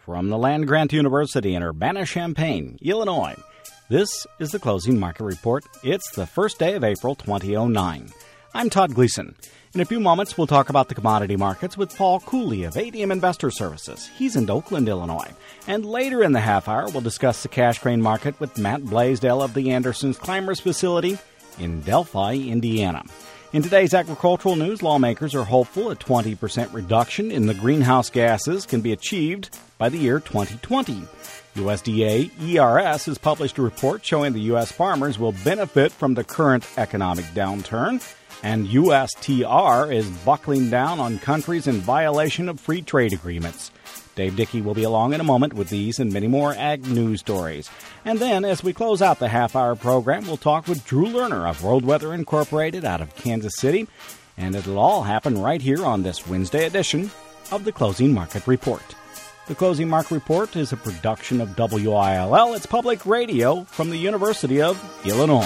From the land-grant University in Urbana-Champaign, Illinois, this is the Closing Market Report. It's the first day of April 2009. I'm Todd Gleason. In a few moments, we'll talk about the commodity markets with Paul Cooley of ADM Investor Services. He's in Oakland, Illinois. And later in the half hour, we'll discuss the cash grain market with Matt Blaisdell of the Anderson's Climbers facility in Delphi, Indiana. In today's agricultural news, lawmakers are hopeful a 20% reduction in the greenhouse gases can be achieved by the year 2020. USDA ERS has published a report showing the U.S. farmers will benefit from the current economic downturn, and USTR is buckling down on countries in violation of free trade agreements. Dave Dickey will be along in a moment with these and many more ag news stories. And then, as we close out the half-hour program, we'll talk with Drew Lerner of World Weather Incorporated out of Kansas City. And it'll all happen right here on this Wednesday edition of the Closing Market Report. The Closing Market Report is a production of WILL. It's public radio from the University of Illinois.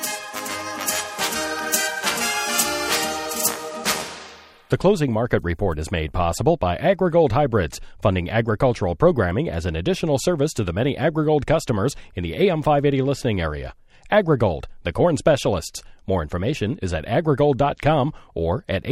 The Closing Market Report is made possible by AgriGold Hybrids, funding agricultural programming as an additional service to the many AgriGold customers in the AM 580 listening area. AgriGold, the corn specialists. More information is at agrigold.com or at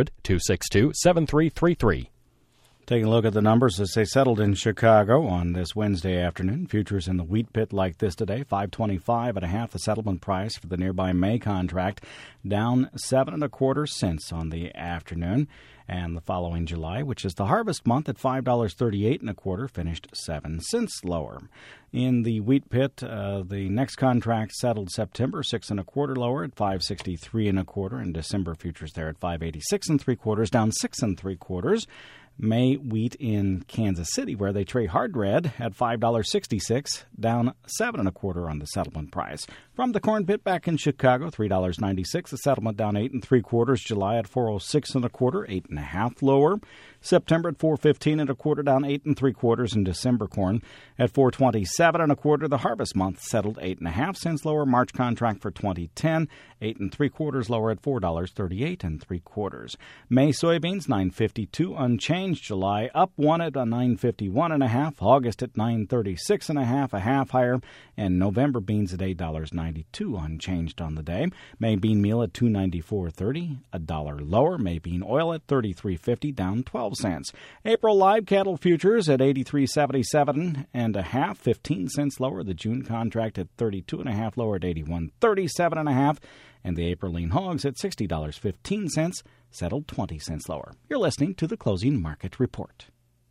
800-262-7333. Taking a look at the numbers as they settled in Chicago on this Wednesday afternoon. Futures in the wheat pit like this today, $5.25.5 the settlement price for the nearby May contract, down 7 1/4 cents on the afternoon. And the following July, which is the harvest month at $5.38 1/4, finished 7 cents lower. In the wheat pit, the next contract settled September 6 1/4 lower at $5.63 1/4, and December futures there at $5.86 3/4, down 6 3/4. May wheat in Kansas City, where they trade hard red, at $5.66, down 7 1/4 on the settlement price. From the corn pit back in Chicago, $3.96, the settlement down 8 3/4. July at $4.06 1/4, 8 1/2 lower. September at $4.15 1/4, down 8 3/4, and December corn at $4.27 1/4. The harvest month settled 8 1/2 cents lower. March contract for 2010, 8 3/4 lower at $4.38 3/4. May soybeans $9.52 unchanged. July up 1 at $9.51 1/2. August at $9.36 1/2, a half higher, and November beans at $8.92 unchanged on the day. May bean meal at $2.94.30, $1 lower. May bean oil at $33.50, down 12 cents. April live cattle futures at $83.77 1/2, 15 cents lower. The June contract at $32 1/2 lower at $81.37 1/2, and the April lean hogs at $60.15, settled 20 cents lower. You're listening to the Closing Market Report.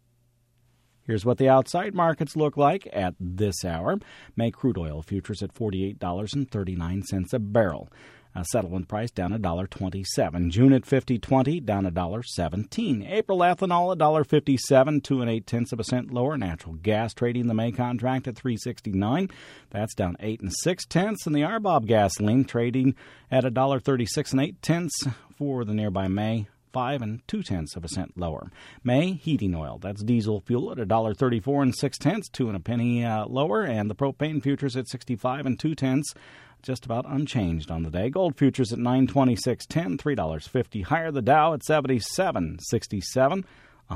Here's what the outside markets look like at this hour. May crude oil futures at $48.39 a barrel. Settlement price down $1.27. June at $50.20, down $1.17. April ethanol $1.57, 2 8/10 cent lower. Natural gas trading the May contract at $3.69. That's down 8 6/10. And the RBOB gasoline trading at $1.36 8/10 for the nearby May. 5 2/10 cent lower. May heating oil, that's diesel fuel at $1.34 6/10, 2 1/penny lower, and the propane futures at 65 2/10, just about unchanged on the day. Gold futures at $926.10, $3.50 higher. The Dow at 77.67,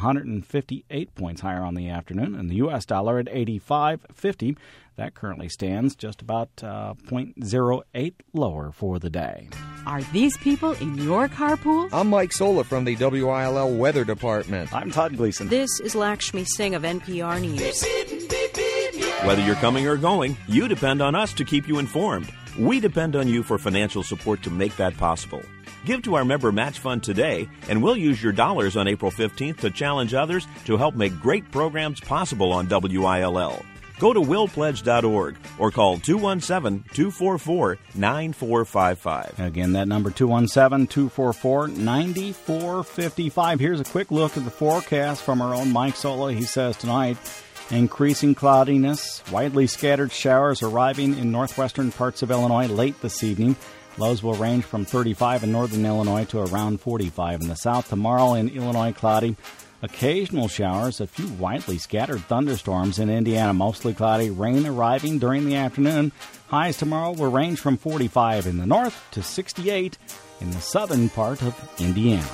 158 points higher on the afternoon, and the U.S. dollar at 85.50. That currently stands just about 0.08 lower for the day. Are these people in your carpool? I'm Mike Sola from the WILL Weather Department. I'm Todd Gleason. This is Lakshmi Singh of NPR News. Whether you're coming or going, you depend on us to keep you informed. We depend on you for financial support to make that possible. Give to our member match fund today, and we'll use your dollars on April 15th to challenge others to help make great programs possible on WILL. Go to willpledge.org or call 217-244-9455. Again, that number 217-244-9455. Here's a quick look at the forecast from our own Mike Sola. He says tonight, increasing cloudiness, widely scattered showers arriving in northwestern parts of Illinois late this evening. Lows will range from 35 in northern Illinois to around 45 in the south. Tomorrow in Illinois, cloudy. Occasional showers, a few widely scattered thunderstorms in Indiana. Mostly cloudy, rain arriving during the afternoon. Highs tomorrow will range from 45 in the north to 68 in the southern part of Indiana.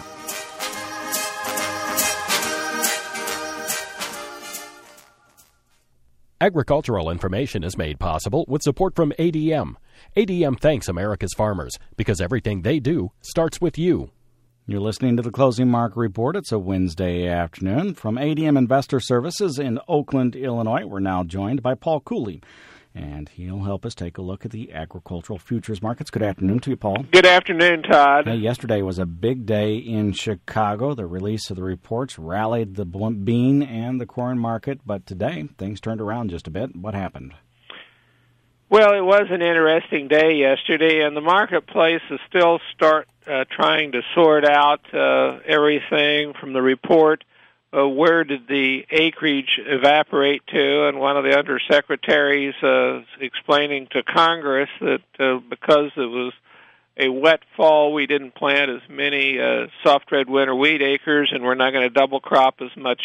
Agricultural information is made possible with support from ADM. ADM thanks America's farmers because everything they do starts with you. You're listening to the Closing Market Report. It's a Wednesday afternoon. From ADM Investor Services in Oakland, Illinois, we're now joined by Paul Cooley, and he'll help us take a look at the agricultural futures markets. Good afternoon to you, Paul. Good afternoon, Todd. Yesterday was a big day in Chicago. The release of the reports rallied the bean and the corn market, but today things turned around just a bit. What happened? Well, it was an interesting day yesterday, and the marketplace is still trying to sort out everything from the report. Where did the acreage evaporate to? And one of the undersecretaries explaining to Congress that because it was a wet fall, we didn't plant as many soft red winter wheat acres, and we're not going to double crop as much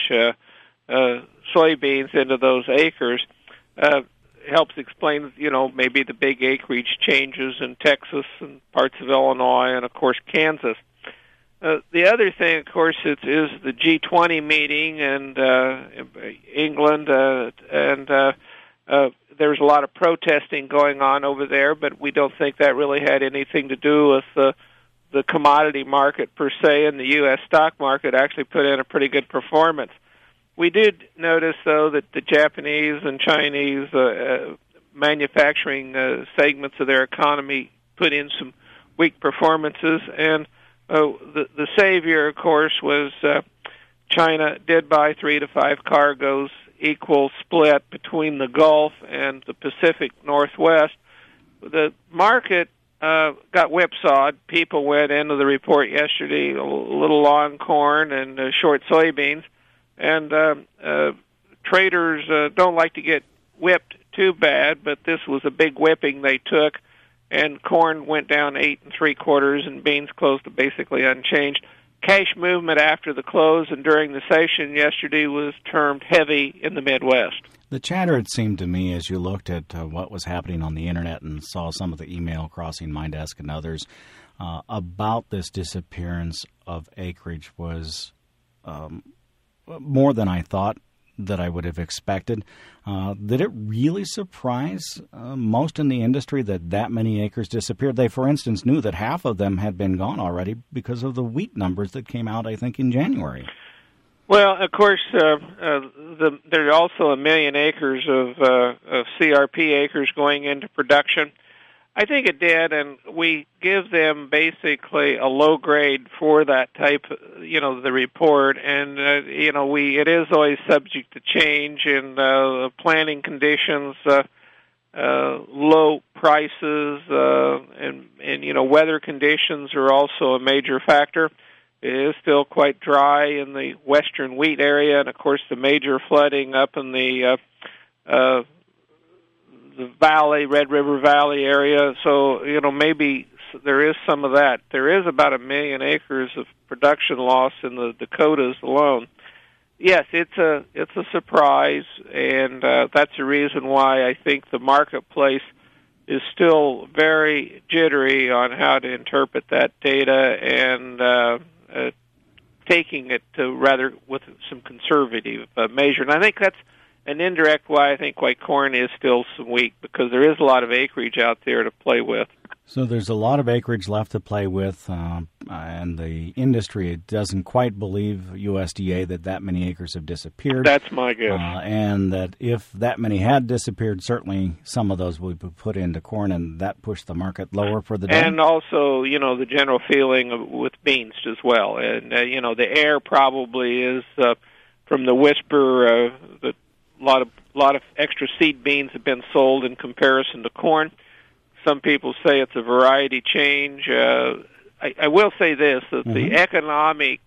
soybeans into those acres. Helps explain, maybe the big acreage changes in Texas and parts of Illinois and, of course, Kansas. The other thing, of course, is the G20 meeting in England, and there's a lot of protesting going on over there, but we don't think that really had anything to do with the commodity market per se, and the U.S. stock market actually put in a pretty good performance. We did notice, though, that the Japanese and Chinese manufacturing segments of their economy put in some weak performances, and the savior, of course, was China did buy 3 to 5 cargoes, equal split between the Gulf and the Pacific Northwest. The market got whipsawed. People went into the report yesterday a little long corn and short soybeans. And traders don't like to get whipped too bad, but this was a big whipping they took, and corn went down 8 3/4, and beans closed basically unchanged. Cash movement after the close and during the session yesterday was termed heavy in the Midwest. The chatter, it seemed to me, as you looked at what was happening on the Internet and saw some of the email crossing my desk and others, about this disappearance of acreage was more than I thought that I would have expected. Did it really surprise most in the industry that many acres disappeared? They, for instance, knew that half of them had been gone already because of the wheat numbers that came out, I think, in January. Well, of course, there are also 1 million acres of CRP acres going into production. I think it did, and we give them basically a low grade for that type, the report, and it is always subject to change in planting conditions, low prices, and weather conditions are also a major factor. It is still quite dry in the western wheat area, and of course the major flooding up in the valley, Red River Valley area, so maybe there is some of that. There is about 1 million acres of production loss in the Dakotas alone. Yes, it's a surprise, and that's the reason why I think the marketplace is still very jittery on how to interpret that data and taking it to rather with some conservative measure. And I think that's an indirect why corn is still some weak, because there is a lot of acreage out there to play with. So there's a lot of acreage left to play with, and the industry doesn't quite believe USDA that many acres have disappeared. That's my guess. And that if that many had disappeared, certainly some of those would be put into corn, and that pushed the market lower for the day. And also, the general feeling with beans as well. And, the air probably is from the whisper that a lot of extra seed beans have been sold in comparison to corn. Some people say it's a variety change. I will say this, that the economic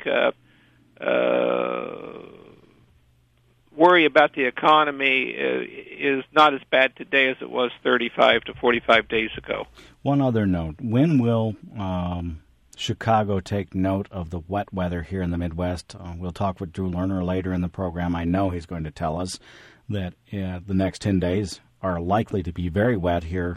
worry about the economy is not as bad today as it was 35 to 45 days ago. One other note. When will Chicago take note of the wet weather here in the Midwest? We'll talk with Drew Lerner later in the program. I know he's going to tell us that the next 10 days are likely to be very wet here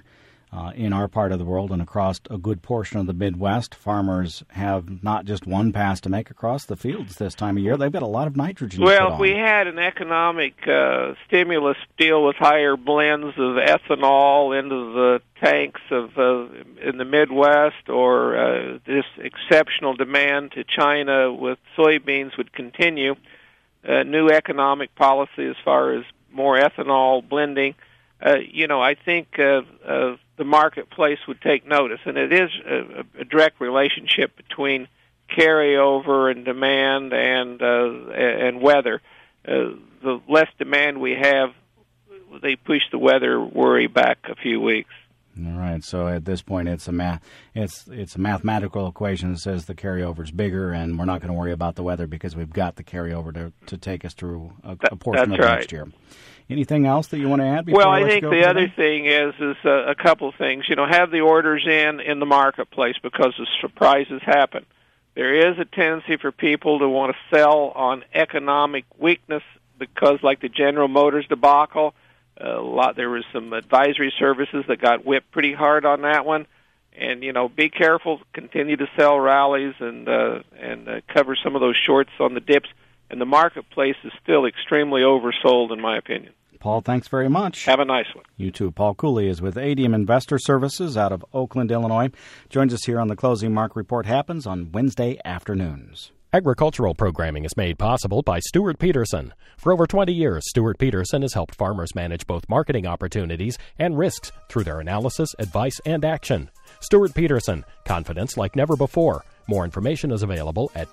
in our part of the world and across a good portion of the Midwest. Farmers have not just one pass to make across the fields this time of year. They've got a lot of nitrogen to put on. Well, if we had an economic stimulus deal with higher blends of ethanol into the tanks in the Midwest, or this exceptional demand to China with soybeans would continue, new economic policy as far as more ethanol blending, I think the marketplace would take notice, and it is a direct relationship between carryover and demand and weather. The less demand we have, they push the weather worry back a few weeks. All right. So at this point, it's a mathematical equation that says the carryover's bigger, and we're not going to worry about the weather because we've got the carryover to take us through a portion of next year. Anything else that you want to add? Well, I think the other thing is a couple of things. Have the orders in the marketplace because the surprises happen. There is a tendency for people to want to sell on economic weakness because, like the General Motors debacle, there was some advisory services that got whipped pretty hard on that one. And, be careful, continue to sell rallies and cover some of those shorts on the dips. And the marketplace is still extremely oversold, in my opinion. Paul, thanks very much. Have a nice one. You too. Paul Cooley is with ADM Investor Services out of Oakland, Illinois. Joins us here on the Closing Market Report. Happens on Wednesday afternoons. Agricultural programming is made possible by Stuart Peterson. For over 20 years, Stuart Peterson has helped farmers manage both marketing opportunities and risks through their analysis, advice, and action. Stuart Peterson, confidence like never before. More information is available at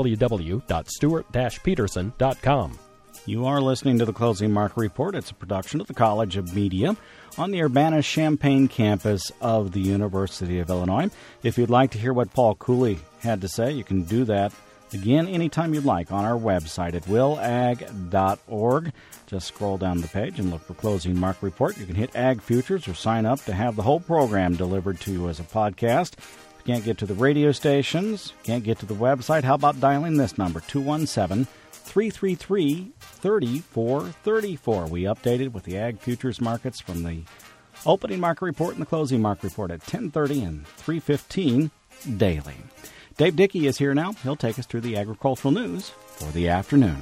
www.stuart-peterson.com. You are listening to the Closing Market Report. It's a production of the College of Media on the Urbana-Champaign campus of the University of Illinois. If you'd like to hear what Paul Cooley had to say, you can do that again anytime you'd like on our website at willag.org. Just scroll down the page and look for Closing Market Report. You can hit Ag Futures or sign up to have the whole program delivered to you as a podcast. If you can't get to the radio stations, can't get to the website, how about dialing this number, 217-333-3434. We updated with the Ag Futures markets from the opening market report and the closing market report at 10:30 and 3:15 daily. Dave Dickey is here now. He'll take us through the agricultural news for the afternoon.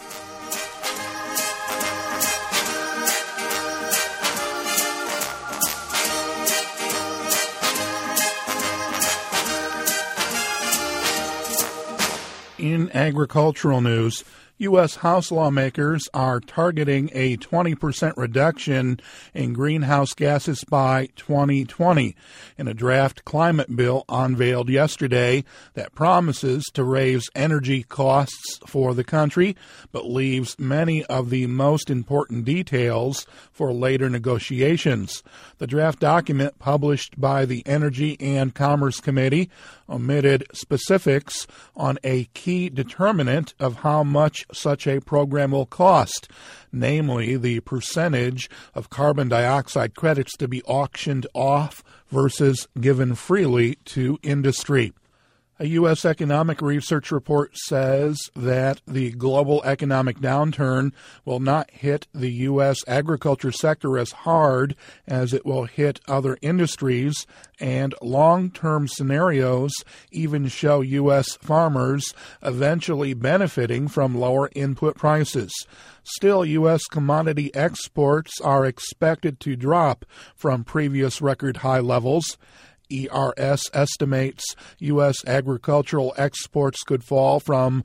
In agricultural news, U.S. House lawmakers are targeting a 20% reduction in greenhouse gases by 2020 in a draft climate bill unveiled yesterday that promises to raise energy costs for the country, but leaves many of the most important details for later negotiations. The draft document published by the Energy and Commerce Committee omitted specifics on a key determinant of how much such a program will cost, namely the percentage of carbon dioxide credits to be auctioned off versus given freely to industry. A U.S. economic research report says that the global economic downturn will not hit the U.S. agriculture sector as hard as it will hit other industries, and long-term scenarios even show U.S. farmers eventually benefiting from lower input prices. Still, U.S. commodity exports are expected to drop from previous record high levels. ERS estimates U.S. agricultural exports could fall from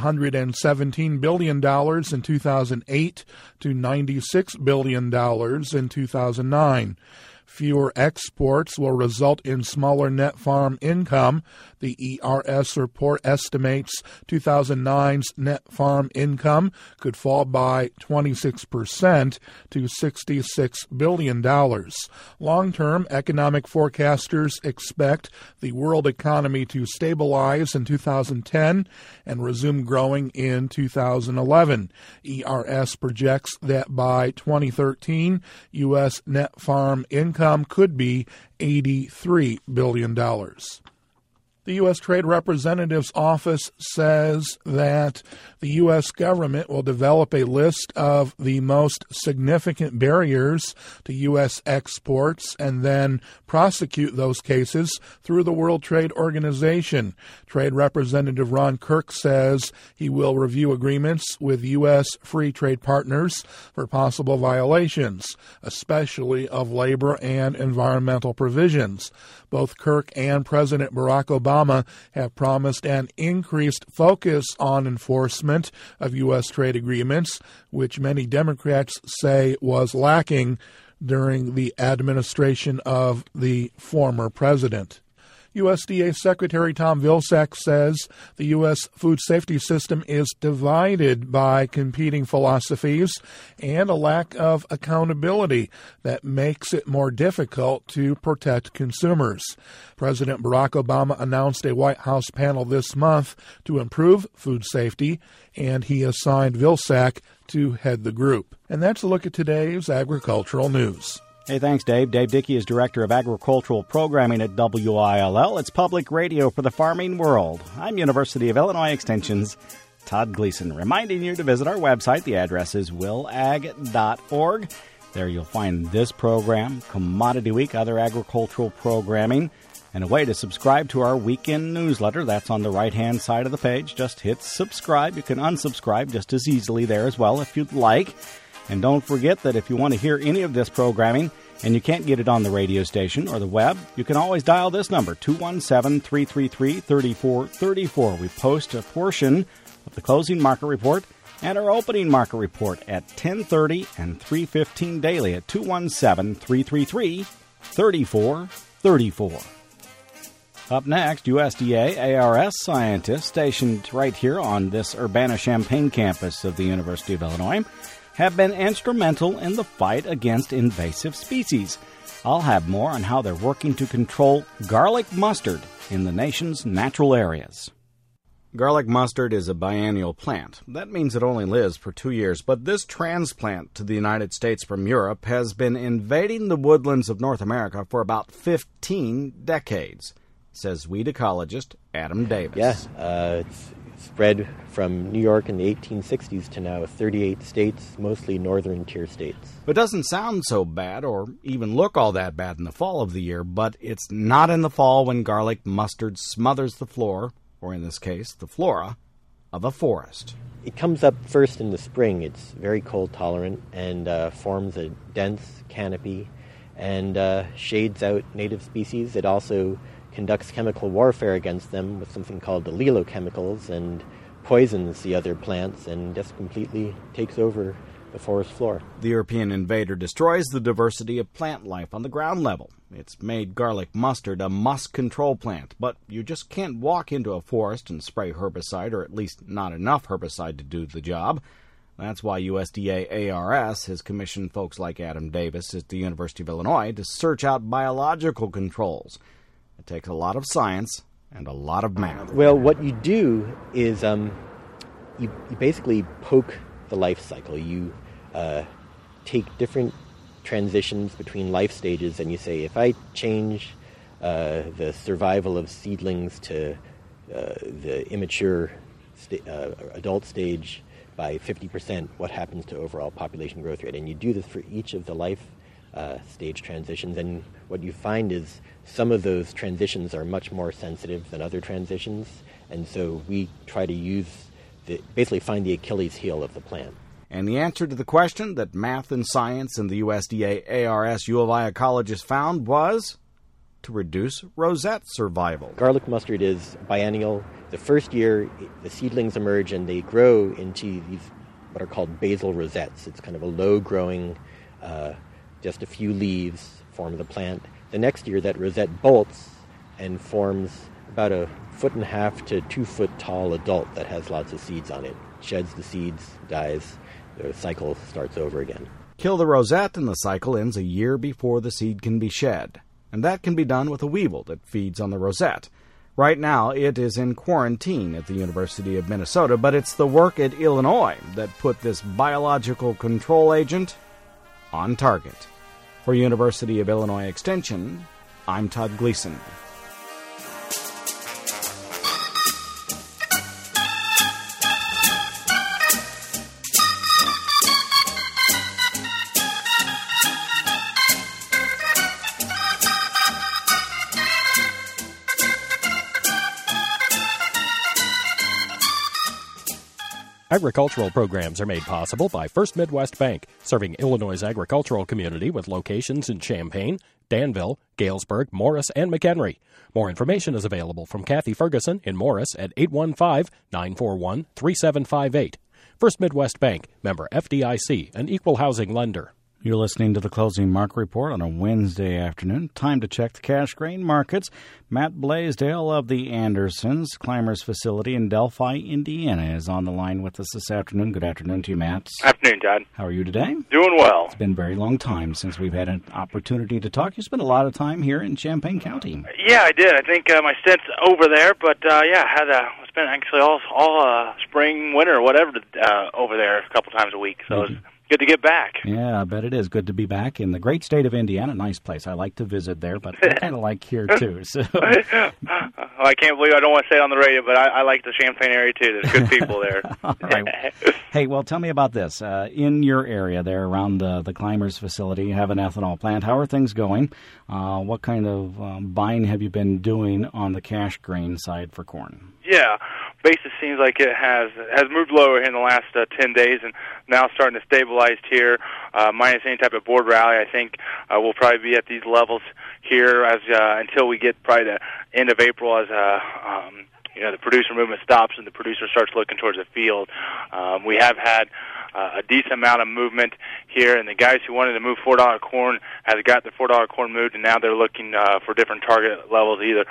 $117 billion in 2008 to $96 billion in 2009. Fewer exports will result in smaller net farm income. The ERS report estimates 2009's net farm income could fall by 26% to $66 billion. Long-term, economic forecasters expect the world economy to stabilize in 2010 and resume growing in 2011. ERS projects that by 2013, U.S. net farm income could be $83 billion. The U.S. Trade Representative's office says that the U.S. government will develop a list of the most significant barriers to U.S. exports and then prosecute those cases through the World Trade Organization. Trade Representative Ron Kirk says he will review agreements with U.S. free trade partners for possible violations, especially of labor and environmental provisions. Both Kirk and President Barack Obama have promised an increased focus on enforcement of U.S. trade agreements, which many Democrats say was lacking during the administration of the former president. USDA Secretary Tom Vilsack says the U.S. food safety system is divided by competing philosophies and a lack of accountability that makes it more difficult to protect consumers. President Barack Obama announced a White House panel this month to improve food safety, and he assigned Vilsack to head the group. And that's a look at today's agricultural news. Hey, thanks, Dave. Dave Dickey is Director of Agricultural Programming at WILL. It's public radio for the farming world. I'm University of Illinois Extension's Todd Gleason, reminding you to visit our website. The address is willag.org. There you'll find this program, Commodity Week, other agricultural programming, and a way to subscribe to our weekend newsletter. That's on the right-hand side of the page. Just hit subscribe. You can unsubscribe just as easily there as well if you'd like. And don't forget that if you want to hear any of this programming and you can't get it on the radio station or the web, you can always dial this number, 217-333-3434. We post a portion of the closing market report and our opening market report at 10:30 and 3:15 daily at 217-333-3434. Up next, USDA ARS scientists stationed right here on this Urbana-Champaign campus of the University of Illinois have been instrumental in the fight against invasive species. I'll have more on how they're working to control garlic mustard in the nation's natural areas. Garlic mustard is a biennial plant. That means it only lives for 2 years, but this transplant to the United States from Europe has been invading the woodlands of North America for about 15 decades, says weed ecologist Adam Davis. It's spread from New York in the 1860s to now 38 states, mostly northern tier states. It doesn't sound so bad or even look all that bad in the fall of the year, but it's not in the fall when garlic mustard smothers the floor, or in this case, the flora, of a forest. It comes up first in the spring. It's very cold tolerant and forms a dense canopy and shades out native species. It also conducts chemical warfare against them with something called allelochemicals and poisons the other plants and just completely takes over the forest floor. The European invader destroys the diversity of plant life on the ground level. It's made garlic mustard a must-control plant, but you just can't walk into a forest and spray herbicide, or at least not enough herbicide to do the job. That's why USDA ARS has commissioned folks like Adam Davis at the University of Illinois to search out biological controls. It takes a lot of science and a lot of math. Well, what you do is you basically poke the life cycle. You take different transitions between life stages and you say, if I change the survival of seedlings to the immature adult stage by 50%, what happens to overall population growth rate? And you do this for each of the life stage transitions, and what you find is some of those transitions are much more sensitive than other transitions, and so we try to basically find the Achilles heel of the plant. And the answer to the question that math and science and the USDA ARS U of I ecologists found was to reduce rosette survival. Garlic mustard is biennial. The first year, the seedlings emerge and they grow into these what are called basal rosettes. It's kind of a low-growing, just a few leaves form the plant. The next year, that rosette bolts and forms about 1.5 to 2 foot tall adult that has lots of seeds on it. Sheds the seeds, dies, the cycle starts over again. Kill the rosette and the cycle ends a year before the seed can be shed. And that can be done with a weevil that feeds on the rosette. Right now, it is in quarantine at the University of Minnesota, but it's the work at Illinois that put this biological control agent on target. For University of Illinois Extension, I'm Todd Gleason. Agricultural programs are made possible by First Midwest Bank, serving Illinois' agricultural community with locations in Champaign, Danville, Galesburg, Morris, and McHenry. More information is available from Kathy Ferguson in Morris at 815-941-3758. First Midwest Bank, member FDIC, an equal housing lender. You're listening to the Closing Market Report on a Wednesday afternoon. Time to check the cash grain markets. Matt Blaisdell of the Andersons Climbers facility in Delphi, Indiana, is on the line with us this afternoon. Good afternoon to you, Matt. Afternoon, Todd. How are you today? Doing well. It's been a very long time since we've had an opportunity to talk. You spent a lot of time here in Champaign County. Yeah, I did. I think my stint's over there, but I spent actually all spring, winter, whatever, over there a couple times a week. So it's good to get back. Yeah, I bet it is good to be back in the great state of Indiana. Nice place. I like to visit there, but I kind of like here, too. So. I can't believe I don't want to say it on the radio, but I like the Champaign area, too. There's good people there. All right. Hey, well, tell me about this. In your area there around the Climbers facility, you have an ethanol plant. How are things going? What kind of buying have you been doing on the cash grain side for corn? Yeah, basis seems like it has moved lower in the last 10 days and now starting to stabilize here, minus any type of board rally. I think we'll probably be at these levels here as until we get probably the end of April as the producer movement stops and the producer starts looking towards the field. We have had a decent amount of movement here, and the guys who wanted to move $4 corn has got the $4 corn moved, and now they're looking for different target levels, either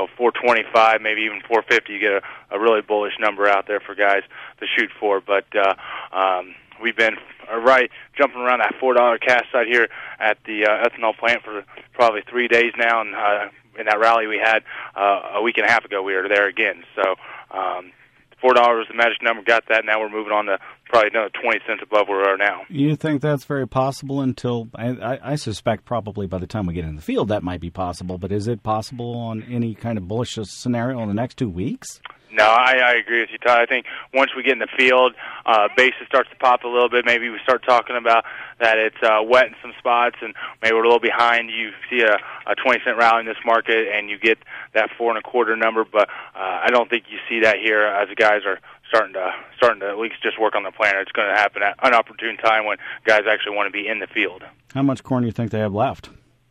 $4.25, maybe even $4.50. You get a really bullish number out there for guys to shoot for. But we've been jumping around that $4 cash side here at the ethanol plant for probably 3 days now, and in that rally we had a week and a half ago, we were there again. So $4 was the magic number, got that. Now we're moving on to probably another 20 cents above where we are now. You think that's very possible until, I suspect probably by the time we get in the field that might be possible, but is it possible on any kind of bullish scenario in the next 2 weeks? No, I agree with you, Todd. I think once we get in the field, basis starts to pop a little bit. Maybe we start talking about that it's wet in some spots and maybe we're a little behind. You see a 20-cent rally in this market and you get that 4.25 number, but I don't think you see that here as the guys are starting to at least just work on the planner. It's going to happen at an opportune time when guys actually want to be in the field. How much corn do you think they have left?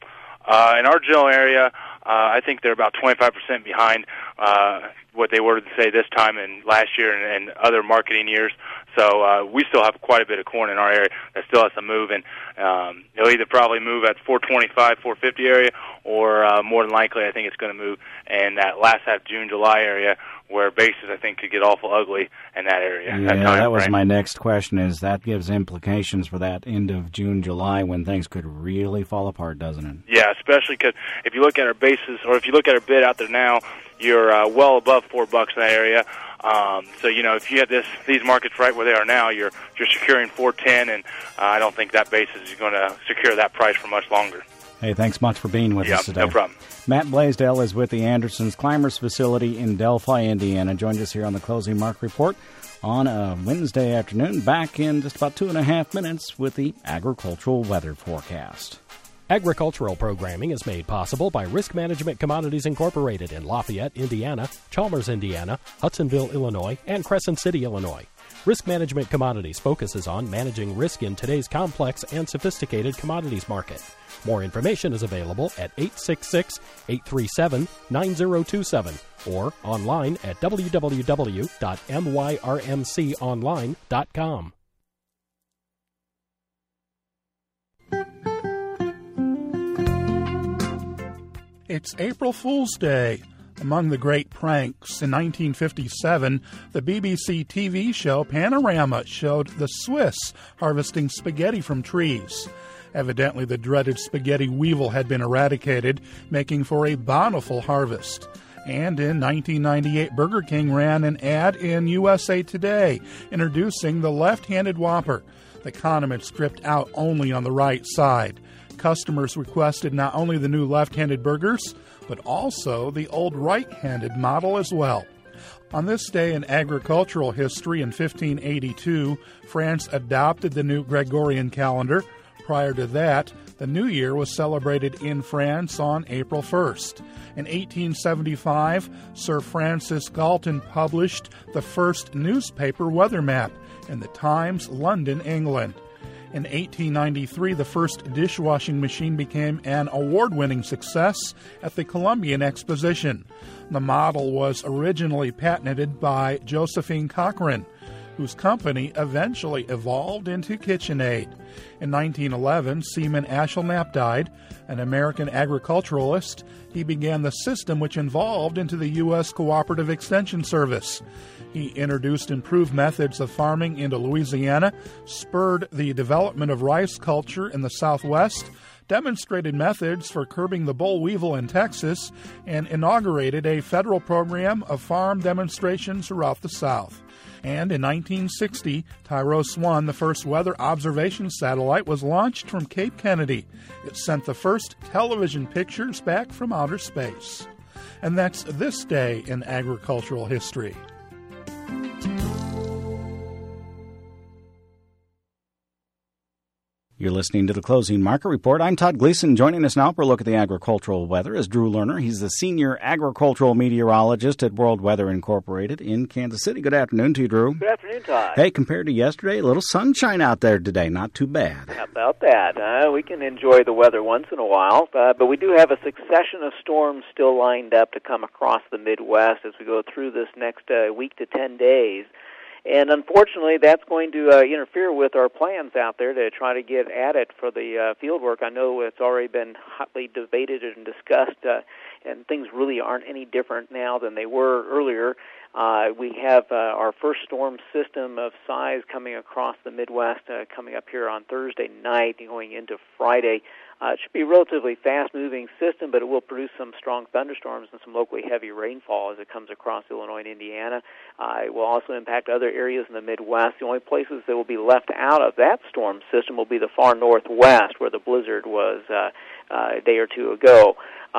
In our general area, I think they're about 25% behind what they were to say this time and last year and other marketing years. So we still have quite a bit of corn in our area that still has to move, and it'll either probably move at 425, 450 area, or more than likely I think it's going to move in that last half June, July area where basis I think could get awful ugly in that area. Yeah, that was my next question, is that gives implications for that end of June, July when things could really fall apart, doesn't it? Yeah, especially because if you look at our basis, or if you look at our bid out there now, you're well above $4 in that area. So if you have these markets right where they are now, you're securing $4.10, and I don't think that basis is going to secure that price for much longer. Hey, thanks much for being with us today. No problem. Matt Blaisdell is with the Andersons Climbers facility in Delphi, Indiana. Joined us here on the Closing Market Report on a Wednesday afternoon. Back in just about 2.5 minutes with the agricultural weather forecast. Agricultural programming is made possible by Risk Management Commodities Incorporated in Lafayette, Indiana, Chalmers, Indiana, Hudsonville, Illinois, and Crescent City, Illinois. Risk Management Commodities focuses on managing risk in today's complex and sophisticated commodities market. More information is available at 866-837-9027 or online at www.myrmconline.com. It's April Fool's Day. Among the great pranks, in 1957, the BBC TV show Panorama showed the Swiss harvesting spaghetti from trees. Evidently, the dreaded spaghetti weevil had been eradicated, making for a bountiful harvest. And in 1998, Burger King ran an ad in USA Today introducing the left-handed Whopper, the condiment stripped out only on the right side. Customers requested not only the new left-handed burgers, but also the old right-handed model as well. On this day in agricultural history in 1582, France adopted the new Gregorian calendar. Prior to that, the New Year was celebrated in France on April 1st. In 1875, Sir Francis Galton published the first newspaper weather map, and the Times, London, England. In 1893, the first dishwashing machine became an award-winning success at the Columbian Exposition. The model was originally patented by Josephine Cochrane, whose company eventually evolved into KitchenAid. In 1911, Seaman Ashelknapp died, an American agriculturalist. He began the system which evolved into the U.S. Cooperative Extension Service. He introduced improved methods of farming into Louisiana, spurred the development of rice culture in the Southwest, demonstrated methods for curbing the boll weevil in Texas, and inaugurated a federal program of farm demonstrations throughout the South. And in 1960, Tyros 1, the first weather observation satellite, was launched from Cape Kennedy. It sent the first television pictures back from outer space. And that's this day in agricultural history. You're listening to the Closing Market Report. I'm Todd Gleason. Joining us now for a look at the agricultural weather is Drew Lerner. He's the senior agricultural meteorologist at World Weather Incorporated in Kansas City. Good afternoon to you, Drew. Good afternoon, Todd. Hey, compared to yesterday, a little sunshine out there today. Not too bad. How about that? We can enjoy the weather once in a while, but we do have a succession of storms still lined up to come across the Midwest as we go through this next week to 10 days. And unfortunately, that's going to interfere with our plans out there to try to get at it for the field work. I know it's already been hotly debated and discussed, and things really aren't any different now than they were earlier. We have our first storm system of size coming across the Midwest coming up here on Thursday night going into Friday. It should be a relatively fast-moving system, but it will produce some strong thunderstorms and some locally heavy rainfall as it comes across Illinois and Indiana. It will also impact other areas in the Midwest. The only places that will be left out of that storm system will be the far northwest, where the blizzard was a day or two ago.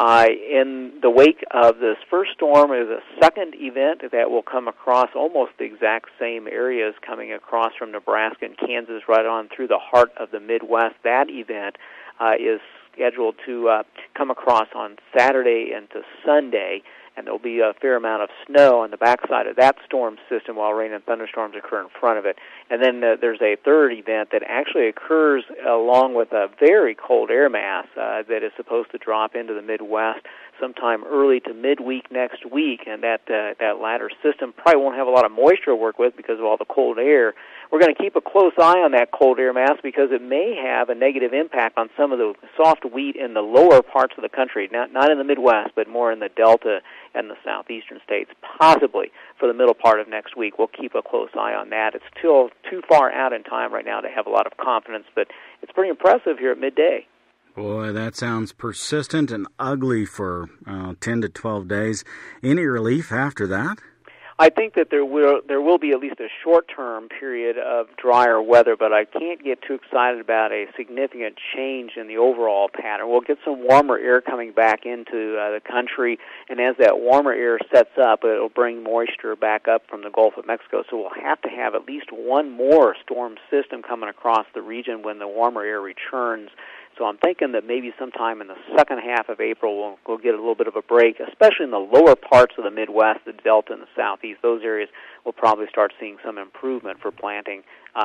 In the wake of this first storm is a second event that will come across almost the exact same areas, coming across from Nebraska and Kansas right on through the heart of the Midwest. That event is scheduled to come across on Saturday into Sunday, and there'll be a fair amount of snow on the backside of that storm system while rain and thunderstorms occur in front of it. And then there's a third event that actually occurs along with a very cold air mass that is supposed to drop into the Midwest sometime early to midweek next week, and that latter system probably won't have a lot of moisture to work with because of all the cold air. We're going to keep a close eye on that cold air mass because it may have a negative impact on some of the soft wheat in the lower parts of the country, not in the Midwest, but more in the Delta and the southeastern states, possibly for the middle part of next week. We'll keep a close eye on that. It's still too far out in time right now to have a lot of confidence, but it's pretty impressive here at midday. Boy, that sounds persistent and ugly for 10 to 12 days. Any relief after that? I think that there will be at least a short-term period of drier weather, but I can't get too excited about a significant change in the overall pattern. We'll get some warmer air coming back into the country, and as that warmer air sets up, it'll bring moisture back up from the Gulf of Mexico, so we'll have to have at least one more storm system coming across the region when the warmer air returns. So I'm thinking that maybe sometime in the second half of April we'll get a little bit of a break, especially in the lower parts of the Midwest, the Delta and the Southeast. Those areas will probably start seeing some improvement for planting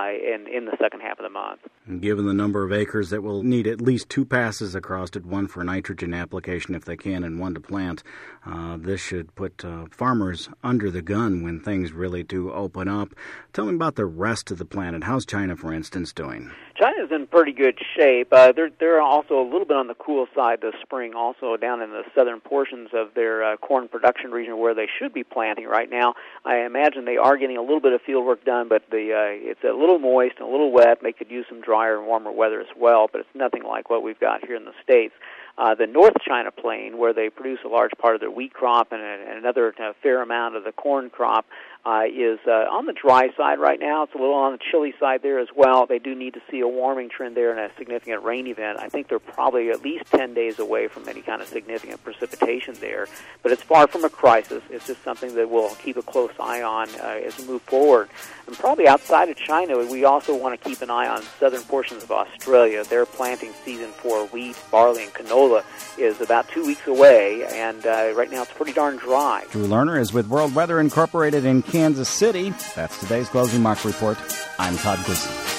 in the second half of the month. And given the number of acres that will need at least two passes across it, one for nitrogen application if they can and one to plant, this should put farmers under the gun when things really do open up. Tell me about the rest of the planet. How's China, for instance, doing? China's in pretty good shape. They're also a little bit on the cool side this spring, also down in the southern portions of their corn production region where they should be planting right now. I imagine they are getting a little bit of field work done, but it's a little moist and a little wet. They could use some drier and warmer weather as well, but it's nothing like what we've got here in the States. The North China Plain, where they produce a large part of their wheat crop and another fair amount of the corn crop, is on the dry side right now. It's a little on the chilly side there as well. They do need to see a warming trend there and a significant rain event. I think they're probably at least 10 days away from any kind of significant precipitation there. But it's far from a crisis. It's just something that we'll keep a close eye on as we move forward. And probably outside of China, we also want to keep an eye on southern portions of Australia. Their planting season for wheat, barley, and canola Pensacola is about 2 weeks away, and right now it's pretty darn dry. Drew Lerner is with World Weather Incorporated in Kansas City. That's today's Closing Market Report. I'm Todd Gleason.